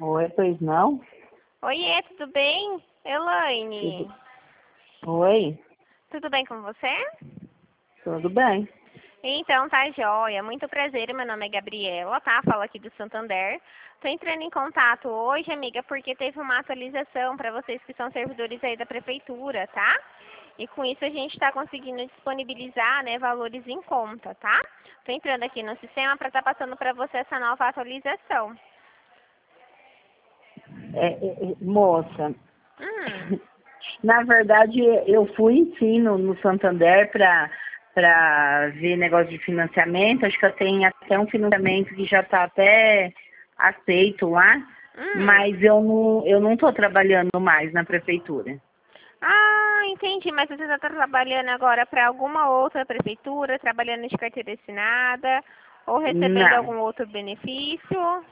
Oi, pois não? Oiê, tudo bem? Elaine, Tudo... Oi, tudo bem com você? tudo bem. Então, tá joia. Muito prazer, meu nome é Gabriela, tá? Falo aqui do Santander. Tô entrando em contato hoje, amiga, porque teve uma atualização para vocês que são servidores aí da prefeitura, tá? E com isso a gente está conseguindo disponibilizar, né, valores em conta, tá? Tô entrando aqui no sistema para estar passando para você essa nova atualização. Moça, Hum. na verdade eu fui sim no Santander para ver negócio de financiamento. Acho que eu tenho até um financiamento que já está até aceito lá, mas eu não estou trabalhando mais na prefeitura. Ah, entendi. Mas você está trabalhando agora para alguma outra prefeitura, trabalhando de carteira assinada, ou recebendo Não, algum outro benefício?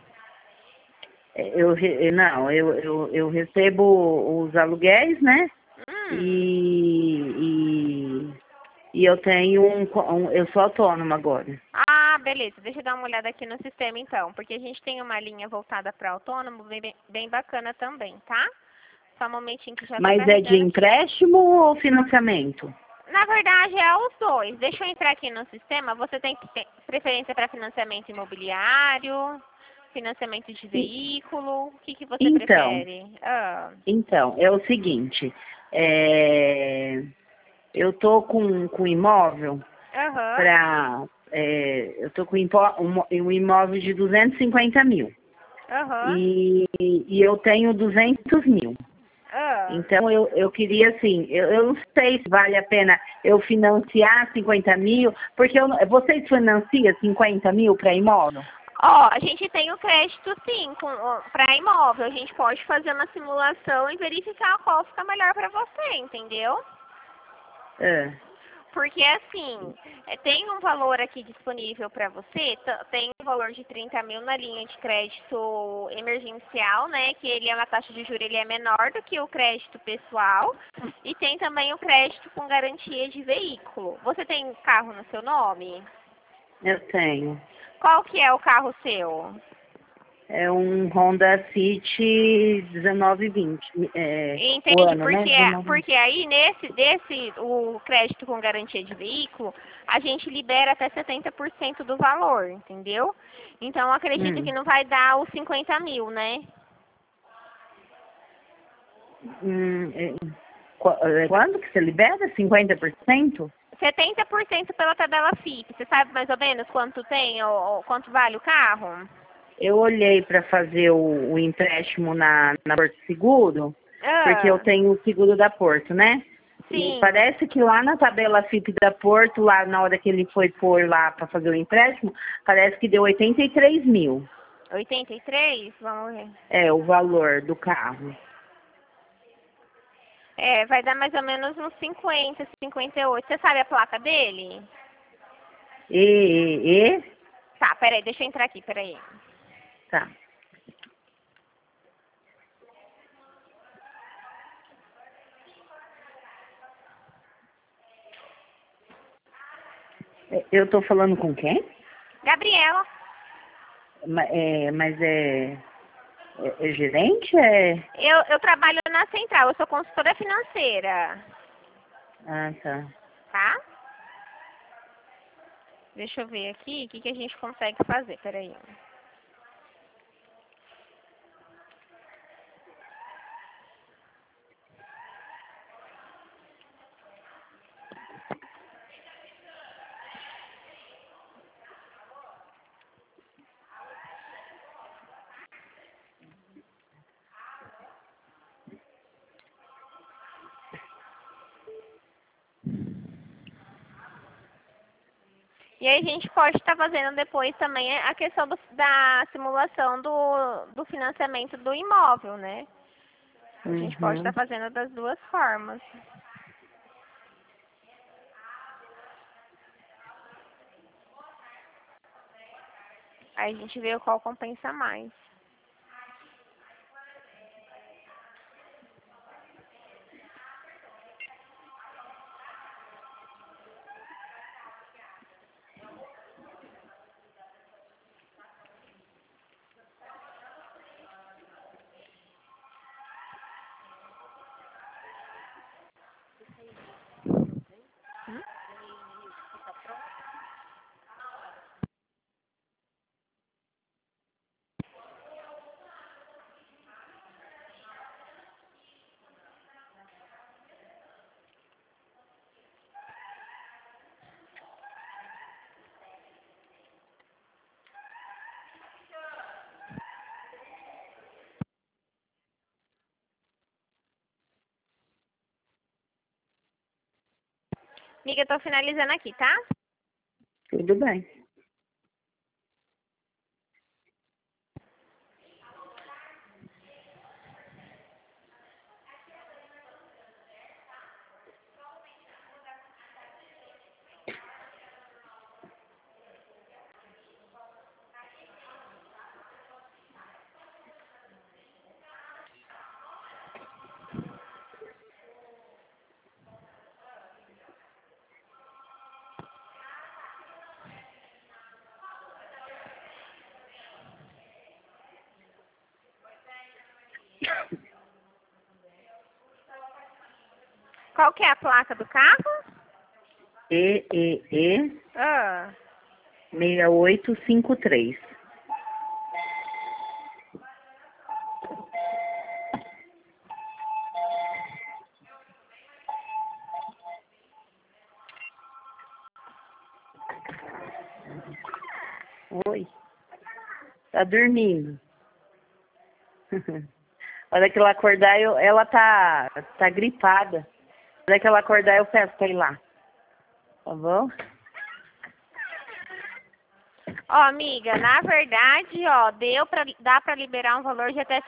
eu recebo os aluguéis, né? Hum. E, e eu tenho eu sou autônoma agora. Ah, beleza. Deixa eu dar uma olhada aqui no sistema então, porque a gente tem uma linha voltada para autônomo bem bacana também, tá? Só um momentinho que já estou Mas é de carregando aqui. empréstimo ou financiamento? Na verdade, é os dois. Deixa eu entrar aqui no sistema. Você tem preferência para financiamento imobiliário, financiamento de E- veículo? O que você Então, prefere? Ah. então, é o seguinte, eu tô com imóvel Aham. para, eu tô com um imóvel de 250 mil Aham. e eu tenho 200 mil. Ah. Então, eu queria, assim, eu não sei se vale a pena eu financiar 50 mil, porque vocês financiam 50 mil para imóvel? Ó, a gente tem o crédito sim para imóvel. A gente pode fazer uma simulação e verificar qual fica melhor para você, entendeu? É. Porque assim, tem um valor aqui disponível para você, tem um valor de 30 mil na linha de crédito emergencial, né? Que ele é uma taxa de juros, ele é menor do que o crédito pessoal. E tem também o crédito com garantia de veículo. Você tem carro no seu nome? Eu tenho. Qual que é o carro seu? É um Honda City 1920. O Entende? ano, né? 19. Porque aí desse o crédito com garantia de veículo, a gente libera até 70% do valor, entendeu? Então acredito que Hum. não vai dar os 50 mil, né? Hum, é, quando que você libera? 50%? 70% pela tabela FIP. Você sabe mais ou menos quanto tem ou quanto vale o carro? Eu olhei para fazer o empréstimo na Porto Seguro, porque eu Ah, tenho o seguro da Porto, né? E sim. parece que lá na tabela FIP da Porto, lá na hora que ele foi pôr lá para fazer o empréstimo, parece que deu 83 mil. 83? Vamos ver. É o valor do carro. É, vai dar mais ou menos uns 50, 58. Você sabe a placa dele? E, Tá, peraí, deixa eu entrar aqui, peraí. tá. Eu tô falando com quem? Gabriela. Mas é gerente? É... Eu trabalho na central, eu sou consultora financeira, Ah, tá. tá? Deixa eu ver aqui o que a gente consegue fazer, peraí. E aí a gente pode estar fazendo depois também a questão da simulação do financiamento do imóvel, né? A gente pode estar Uhum. fazendo das duas formas. Aí a gente vê qual compensa mais. Amiga, eu tô finalizando aqui, tá? Tudo bem. Qual que é a placa do carro? EEE Ah, 6853. Oi. Tá dormindo. A hora que ela acordar, ela tá gripada. A hora que ela acordar, eu peço pra ir lá. Tá bom? ó, amiga, na verdade, ó, dá pra liberar um valor de até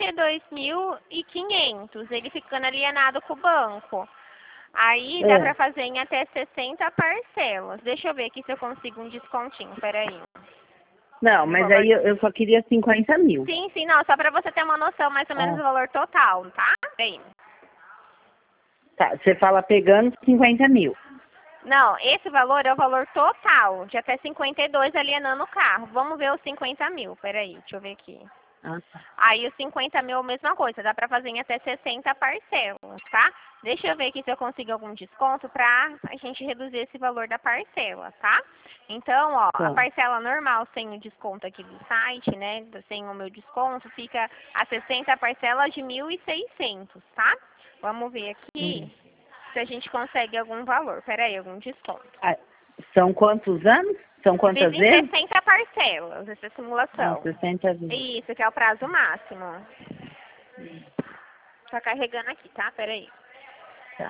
72.500, ele ficando alienado com o banco. Aí dá pra É. fazer em até 60 parcelas. Deixa eu ver aqui se eu consigo um descontinho, peraí. Não, O mas valor... aí eu só queria 50 mil. Sim, sim, não, só pra você ter uma noção mais ou menos Ah, do valor total, tá? Peraí. tá. Você fala pegando 50 mil. Não, esse valor é o valor total, de até 52 alienando o carro. Vamos ver os 50 mil, peraí, deixa eu ver aqui. Ah, tá. Aí os 50 mil é a mesma coisa, dá pra fazer em até 60 parcelas, tá? Deixa eu ver aqui se eu consigo algum desconto pra a gente reduzir esse valor da parcela, tá? Então, ó, a Tá. parcela normal sem o desconto aqui do site, né, sem o meu desconto, fica a 60 parcelas de 1.600, tá? Vamos ver aqui Hum. se a gente consegue algum valor. Peraí, algum desconto. Ah, são quantos anos? São quantas Divide em vezes? 60 parcelas, essa Ah, simulação. 60 vezes. Isso, que é o prazo máximo. Tá carregando aqui, tá? Peraí. Tá.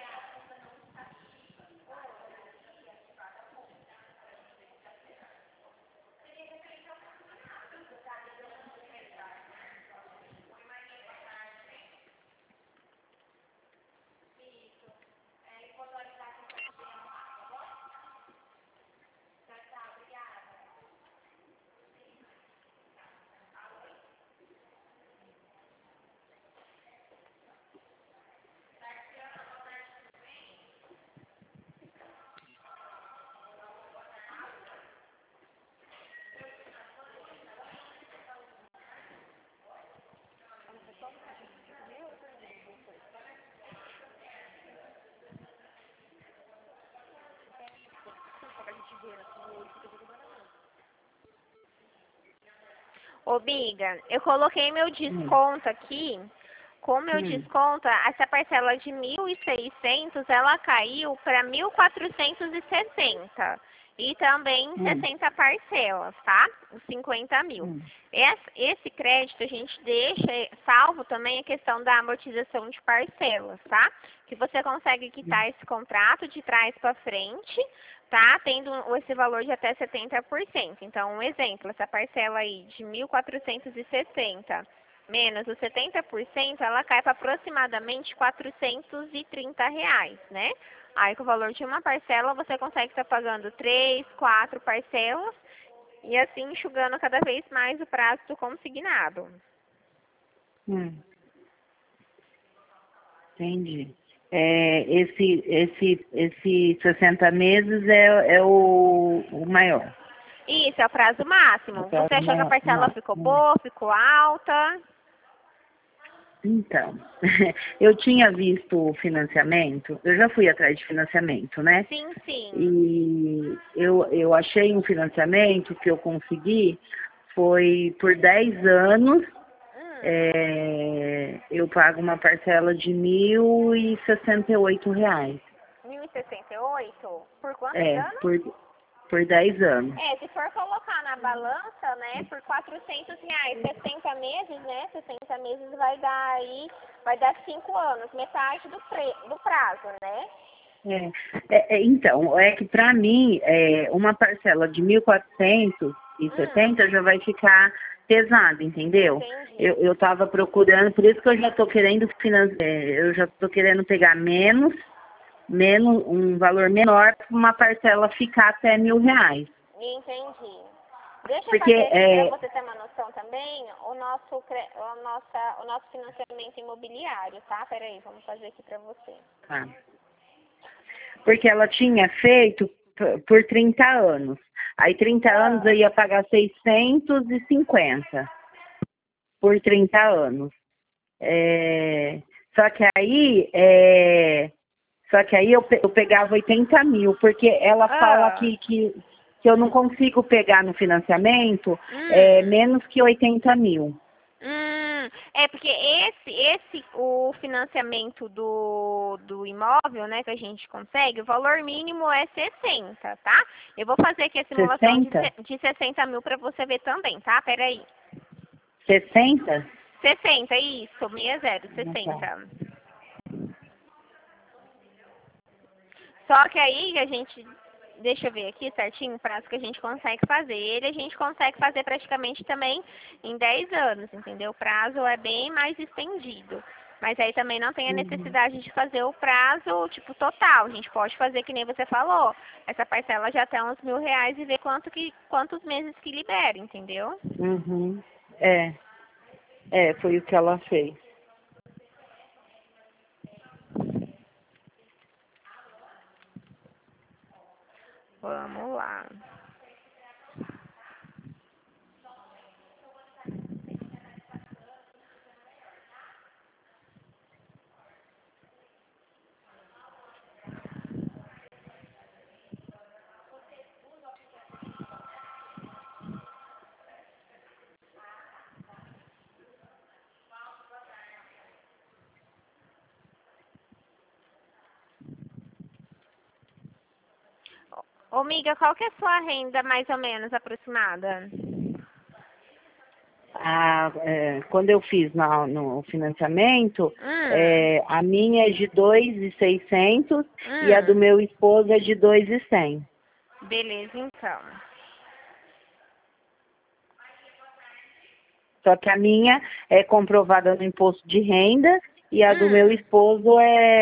Ô, Biga, eu coloquei meu Hum. desconto aqui. Com meu Hum. desconto, essa parcela de 1.600, ela caiu para 1.460. E também Hum. 60 parcelas, tá? Os 50 mil. Hum. Esse crédito a gente deixa salvo também a questão da amortização de parcelas, tá? Que você consegue quitar esse contrato de trás para frente, tá? Tendo esse valor de até 70%. Então, um exemplo, essa parcela aí de 1.460 menos os 70%, ela cai para aproximadamente R$ 430, né? Aí, com o valor de uma parcela, você consegue estar pagando 3, 4 parcelas e assim enxugando cada vez mais o prazo do consignado. Hum. Entendi. Esse 60 meses é o maior. Isso, é o prazo máximo. Até Você o achou que a maior. parcela ficou boa, ficou alta? Então, eu tinha visto o financiamento, eu já fui atrás de financiamento, né? Sim, sim. E eu achei um financiamento que eu consegui, foi por 10 anos, eu pago uma parcela de R$ 1.068. 1.068? Por quantos É, anos? por 10 anos. Se for colocar na balança, né, por R$ 400, 60 meses, né, 60 meses vai dar 5 anos, metade do prazo, né? Então, é que para mim, uma parcela de 1.470 já vai ficar pesado, entendeu? Entendi. Eu estava procurando, por isso que eu já estou querendo eu já estou querendo pegar menos, um valor menor, para uma parcela ficar até R$ 1.000. Entendi. Deixa eu Porque fazer aqui para você ter uma noção também, o nosso financiamento imobiliário, tá? Peraí, vamos fazer aqui para você. tá. Porque ela tinha feito por 30 anos. Aí 30 anos eu ia pagar 650 por 30 anos. Só que aí, eu pegava 80 mil, porque ela fala que eu não consigo pegar no financiamento menos que 80 mil. É porque o financiamento do imóvel, né, que a gente consegue, o valor mínimo é 60, tá? Eu vou fazer aqui a simulação 60? de 60 mil para você ver também, tá? Peraí. 60? 60, isso, 60, Tá. 60. Só que aí a gente, deixa eu ver aqui certinho o prazo que a gente consegue fazer. A gente consegue fazer praticamente também em 10 anos, entendeu? O prazo é bem mais estendido. Mas aí também não tem a necessidade de fazer o prazo, tipo, total. A gente pode fazer que nem você falou. Essa parcela já até uns R$ 1.000 e ver quantos meses que libera, entendeu? Uhum. Foi o que ela fez. Vamos lá. Ô, amiga, qual que é a sua renda mais ou menos aproximada? Quando eu fiz no financiamento, Hum, a minha é de 2.600 e a do hum. meu esposo é de 2.100. Beleza, então. Só que a minha é comprovada no imposto de renda e a do meu Hum. esposo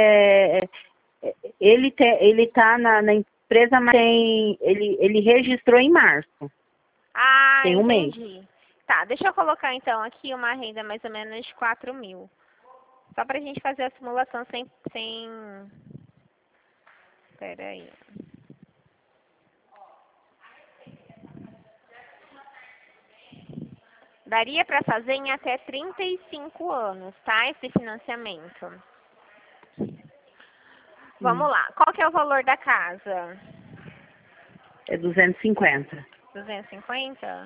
ele tá na empresa, mas ele registrou em março, Ah, tem um mês. entendi. Tá, deixa eu colocar então aqui uma renda mais ou menos de 4.000. Só pra gente fazer a simulação sem... Pera aí. Daria pra fazer em até 35 anos, tá? Esse financiamento. Hum, Vamos lá. Qual que é o valor da casa? É 250. 250?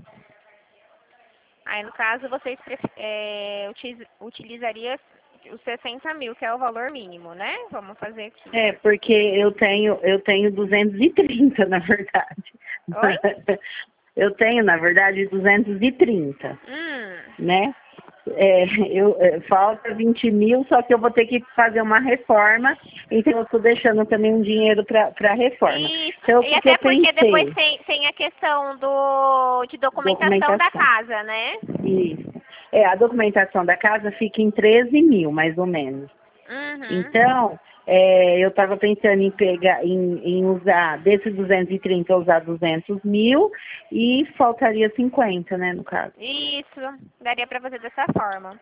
Aí, no caso, vocês utilizariam os 60 mil, que é o valor mínimo, né? Vamos fazer aqui. Porque eu tenho 230, na verdade. Oi? Eu tenho, na verdade, 230, Hum. né? Falta 20 mil, só que eu vou ter que fazer uma reforma, então eu estou deixando também um dinheiro para reforma. Isso. Então, o E que eu até porque depois pensei? tem a questão de documentação da Documentação. casa, né? Isso. A documentação da casa fica em 13 mil, mais ou menos. Uhum. Então, eu estava pensando em pegar, em usar, desses 230, usar 200 mil e faltaria 50, né, no caso. Isso. Daria pra fazer dessa forma.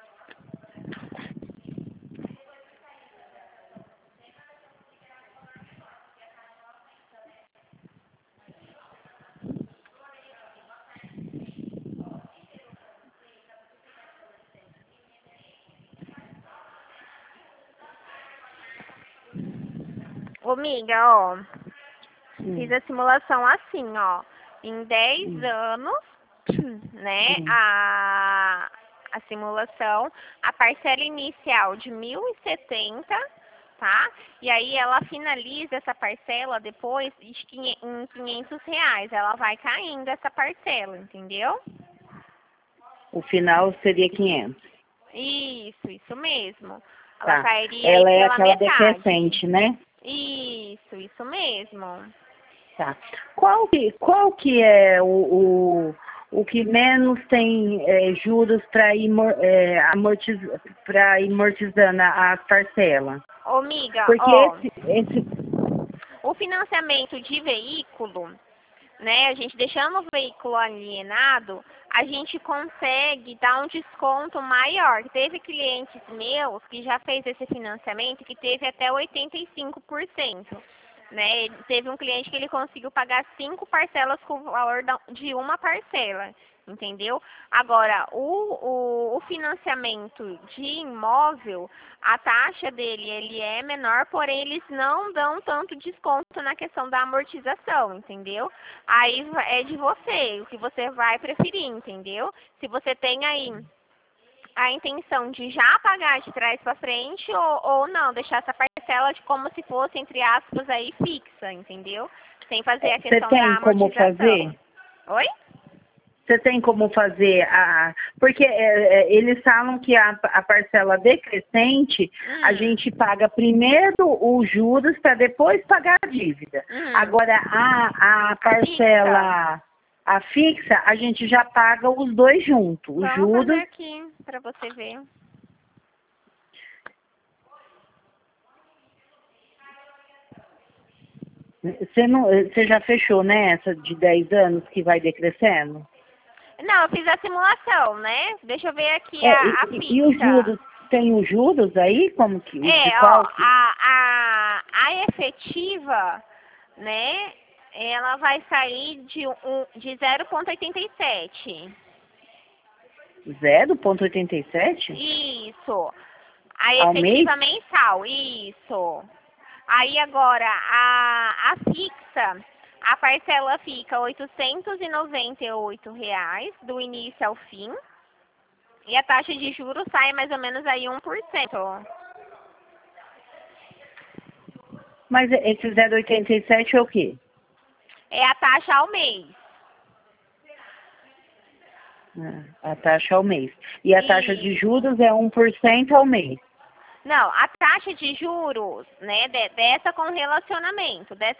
Ô, amiga, ó. Fiz Hum, a simulação assim, ó. Em 10 hum, anos, né, hum. a simulação, a parcela inicial de 1.070, tá? E aí ela finaliza essa parcela depois em R$ 500. Ela vai caindo essa parcela, entendeu? O final seria 500. Isso mesmo. Ela Tá. cairia aí Ela é pela aquela metade. decrescente, né? Isso mesmo. Tá. Qual que é o que menos tem juros para ir amortizando as parcelas? Ô, amiga, Porque ó, esse o financiamento de veículo, né, a gente deixando o veículo alienado, a gente consegue dar um desconto maior. Teve clientes meus que já fez esse financiamento que teve até 85%. Né? Teve um cliente que ele conseguiu pagar 5 parcelas com o valor de uma parcela, entendeu? Agora, o financiamento de imóvel, a taxa dele ele é menor, porém eles não dão tanto desconto na questão da amortização, entendeu? Aí é de você, o que você vai preferir, entendeu? Se você tem aí a intenção de já pagar de trás para frente ou não, deixar essa parcela de como se fosse, entre aspas, aí fixa, entendeu? Sem fazer a você questão tem da como amortização. fazer? Oi? Você tem como fazer porque eles falam que a parcela decrescente, a gente paga primeiro os juros para depois pagar a dívida. Agora, a parcela, a fixa, a gente já paga os dois juntos. Os Vamos juros. fazer aqui para você ver. Você já fechou, né, essa de 10 anos que vai decrescendo? Não, eu fiz a simulação, né? Deixa eu ver aqui a fixa. E os juros, tem os juros aí? Como que? De ó, qual que? a efetiva, né? Ela vai sair de 0,87. 0,87? Isso. A Ao efetiva mês? mensal, isso. Aí agora, a fixa, a parcela fica R$ 898 do início ao fim. E a taxa de juros sai mais ou menos aí 1%. Mas esse 0,87 é o quê? É a taxa ao mês. A taxa ao mês. E a taxa de juros é 1% ao mês. Não, a taxa de juros, né, dessa com relacionamento é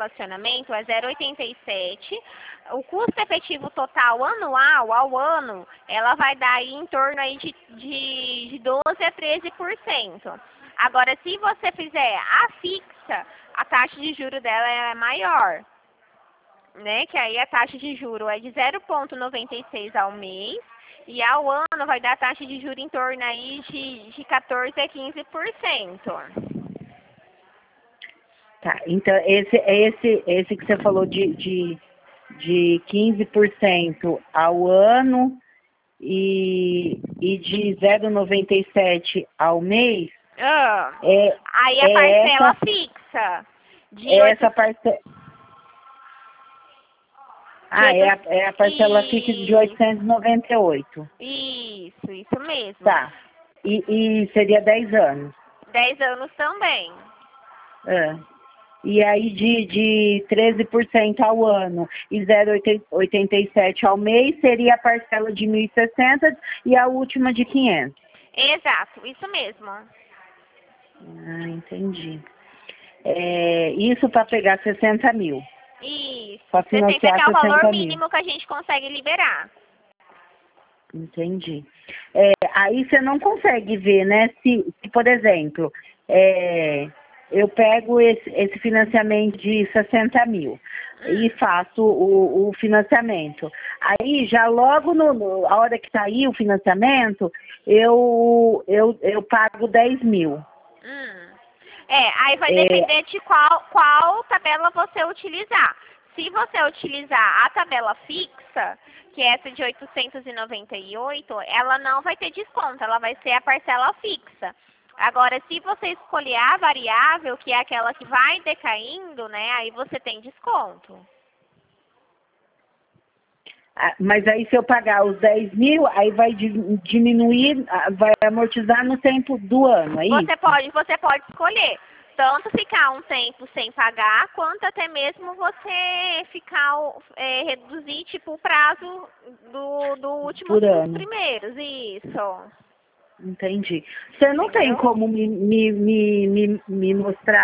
0,87. O custo efetivo total anual, ao ano, ela vai dar aí em torno aí de 12 a 13%. Agora, se você fizer a fixa, a taxa de juros dela é maior, né, que aí a taxa de juros é de 0,96 ao mês. E ao ano vai dar taxa de juros em torno aí de 14 a 15%. Tá, então esse que você falou de 15% ao ano e de 0,97 ao mês. Aí a parcela fixa. Essa parcela. É a parcela fixa de 898. Isso mesmo. Tá. E seria 10 anos. 10 anos também. E aí de 13% ao ano e 0,87 ao mês seria a parcela de 1.060 e a última de 500. Exato, isso mesmo. Entendi. Isso para pegar 60 mil. Isso. 60 Para que é o financiar valor 60 mínimo mil. que a gente consegue liberar. Entendi. Aí você não consegue ver, né? Se por exemplo, eu pego esse financiamento de 60 mil e faço o financiamento. Aí já logo a hora que sair o financiamento, eu pago 10 mil. Aí vai depender de qual tabela você utilizar. Se você utilizar a tabela fixa, que é essa de 898, ela não vai ter desconto, ela vai ser a parcela fixa. Agora, se você escolher a variável, que é aquela que vai decaindo, né, aí você tem desconto. Mas aí se eu pagar os 10 mil, aí vai diminuir, vai amortizar no tempo do ano, é isso? Você pode escolher. Tanto ficar um tempo sem pagar, quanto até mesmo você reduzir tipo, o prazo do último dos primeiros. Isso. Entendi. Você não tem como me mostrar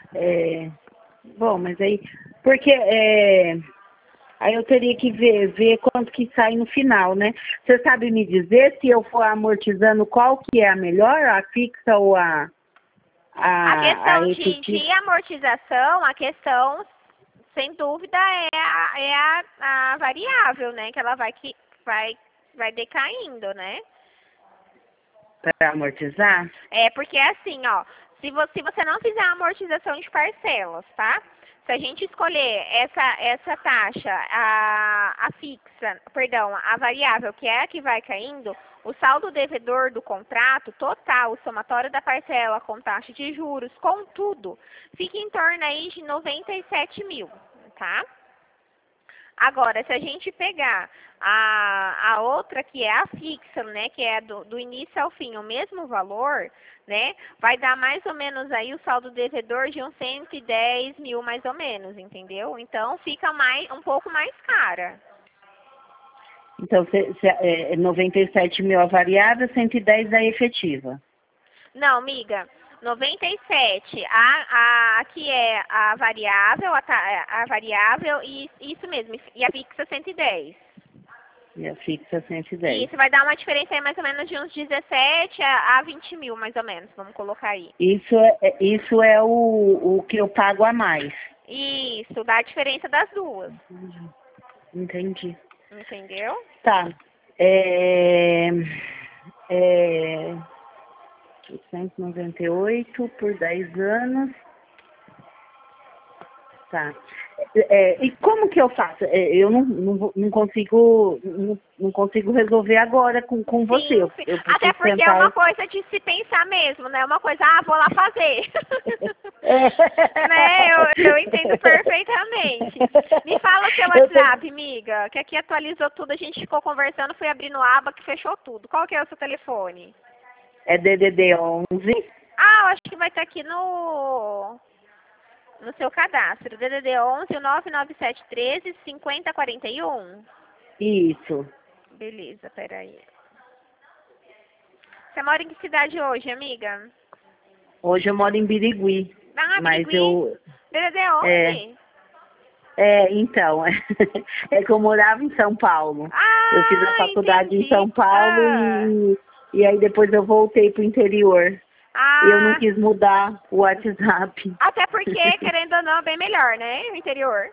Bom, mas aí... Porque aí eu teria que ver quanto que sai no final, né? Você sabe me dizer se eu for amortizando qual que é a melhor, a fixa ou a questão efetiva? de amortização, a questão, sem dúvida, a variável, né? Que ela vai decaindo, né? Para amortizar? Porque assim, ó, se você não fizer a amortização de parcelas, tá? Se a gente escolher essa taxa, a fixa, perdão, a variável, que é a que vai caindo, o saldo devedor do contrato total, o somatório da parcela com taxa de juros, com tudo, fica em torno aí de 97 mil, tá? Agora, se a gente pegar a outra, que é a fixa, né, que é do início ao fim, o mesmo valor, né, vai dar mais ou menos aí o saldo devedor de uns 110 mil, mais ou menos, entendeu? Então, fica um pouco mais cara. Então, 97 mil a variável, 110 a efetiva. Não, amiga, 97, a que é a variável, e isso mesmo, e a fixa 110. E a fixa 110. Isso vai dar uma diferença aí mais ou menos de uns 17 a 20 mil, mais ou menos, vamos colocar aí. Isso é o que eu pago a mais. Isso, dá a diferença das duas. Entendi. Entendeu? Tá. 198 por 10 anos. Tá. E como que eu faço? Eu não consigo resolver agora com você. Sim, Eu sim. preciso Até porque é uma coisa de se pensar mesmo, né? Uma coisa, vou lá fazer. Né? Eu entendo perfeitamente. Me fala o seu WhatsApp, amiga, que aqui atualizou tudo, a gente ficou conversando, fui abrindo aba que fechou tudo. Qual que é o seu telefone? É DDD 11. Eu acho que vai estar aqui no seu cadastro. DDD 11 99713 5041. Isso. Beleza, peraí. Você mora em que cidade hoje, amiga? Hoje eu moro em Birigui. Mas Birigui? DDD 11? Então, é que eu morava em São Paulo. Eu fiz a faculdade em São Paulo e aí depois eu voltei pro interior. Eu não quis mudar o WhatsApp. Até porque, querendo ou não, é bem melhor, né? O interior.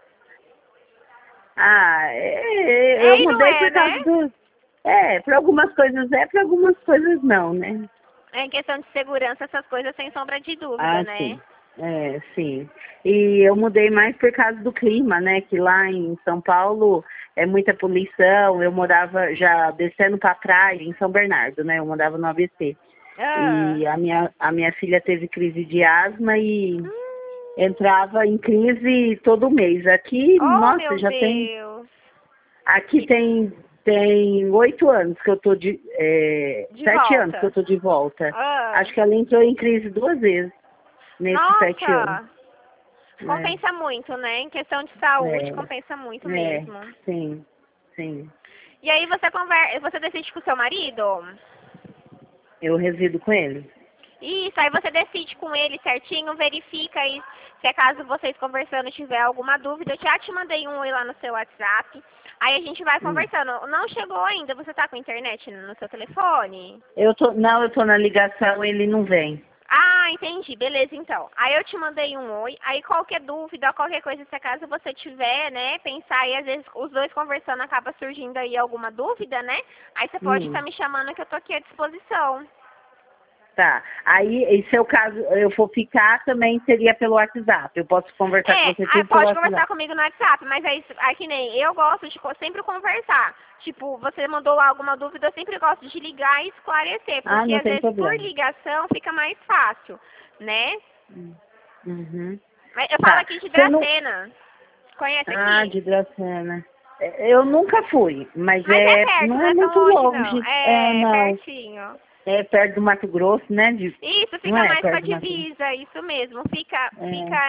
Eu mudei por causa do... para algumas coisas para algumas coisas não, né? Em questão de segurança, essas coisas sem sombra de dúvida, né? Sim. Sim. E eu mudei mais por causa do clima, né? Que lá em São Paulo é muita poluição. Eu morava já descendo para a praia em São Bernardo, né? Eu morava no ABC. E a minha filha teve crise de asma e entrava em crise todo mês. Aqui, nossa, já tem... Aqui tem 8 anos que eu tô 7 anos que eu tô de volta. Acho que ela entrou em crise 2 vezes nesses 7 anos. Compensa muito, né? Em questão de saúde, compensa muito mesmo. Sim, sim. E aí você decide com o seu marido? Eu resido com ele. Isso, aí você decide com ele certinho, verifica aí se é caso vocês conversando tiver alguma dúvida. Eu já te mandei um oi lá no seu WhatsApp. Aí a gente vai conversando. Não chegou ainda, você tá com internet no seu telefone? Eu tô na ligação, ele não vem. Entendi. Beleza, então. Aí eu te mandei um oi. Aí qualquer dúvida, qualquer coisa, se acaso você tiver, né, pensar aí, às vezes os dois conversando acaba surgindo aí alguma dúvida, né? Aí você pode estar me chamando que eu tô aqui à disposição. Tá. Aí, e se o caso eu for ficar, também seria pelo WhatsApp. Eu posso conversar com você tudo pode conversar comigo no WhatsApp, mas aí que nem eu gosto de sempre conversar. Tipo, você mandou alguma dúvida, eu sempre gosto de ligar e esclarecer, porque às vezes por ligação fica mais fácil, né? Eu falo aqui de Dracena. Conhece aqui? De Dracena. Eu nunca fui, mas é perto, não é muito longe. Não. Pertinho. É perto do Mato Grosso, né? Isso, fica mais pra divisa, isso mesmo.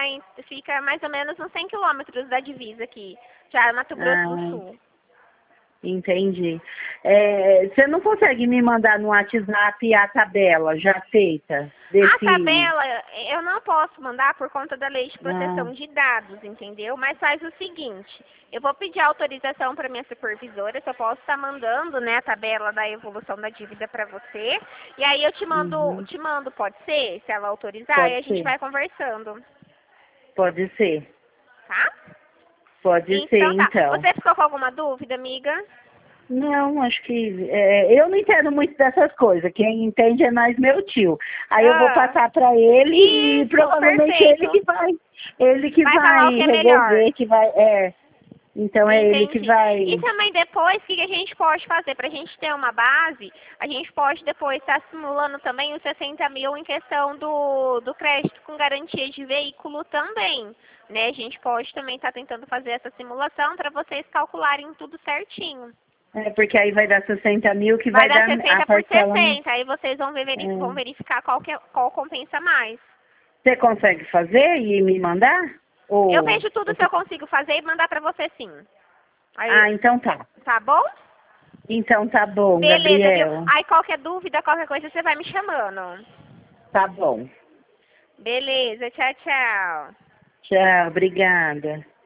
Fica mais ou menos uns 100 quilômetros da divisa aqui, já Mato Grosso do Sul. Entendi. Você não consegue me mandar no WhatsApp a tabela já feita A desse... tabela eu não posso mandar por conta da lei de Ah, proteção de dados, entendeu? Mas faz o seguinte, eu vou pedir autorização para minha supervisora, se eu posso estar mandando, né, a tabela da evolução da dívida para você. E aí eu uhum. te mando, pode ser? Se ela autorizar, e Pode a gente ser. vai conversando, Pode ser. tá? Pode ser, Então tá. então. Você ficou com alguma dúvida, amiga? Não, acho que eu não entendo muito dessas coisas. Quem entende é mais meu tio. Aí eu vou Ah, passar para ele e isso, provavelmente perfeito. ele que Vai falar o vai que é melhor. resolver, que vai, então é ele que Entendi. E vai. também depois, o que a gente pode fazer? Para a gente ter uma base, a gente pode depois estar simulando também os 60 mil em questão do crédito com garantia de veículo também. Né? A gente pode também estar tentando fazer essa simulação para vocês calcularem tudo certinho. Porque aí vai dar 60 mil que Vai vai dar dar a 60 por parcela. 60, aí vocês vão vão É. verificar qual compensa mais. Você consegue fazer e me mandar? Eu Ou vejo tudo se você... eu consigo fazer e mandar para você sim. Aí, Ah, então tá. tá bom? Então tá bom, Beleza, viu? Gabriel. Aí qualquer dúvida, qualquer coisa, você vai me chamando. Tá bom. Beleza, tchau, tchau. Tchau, obrigada.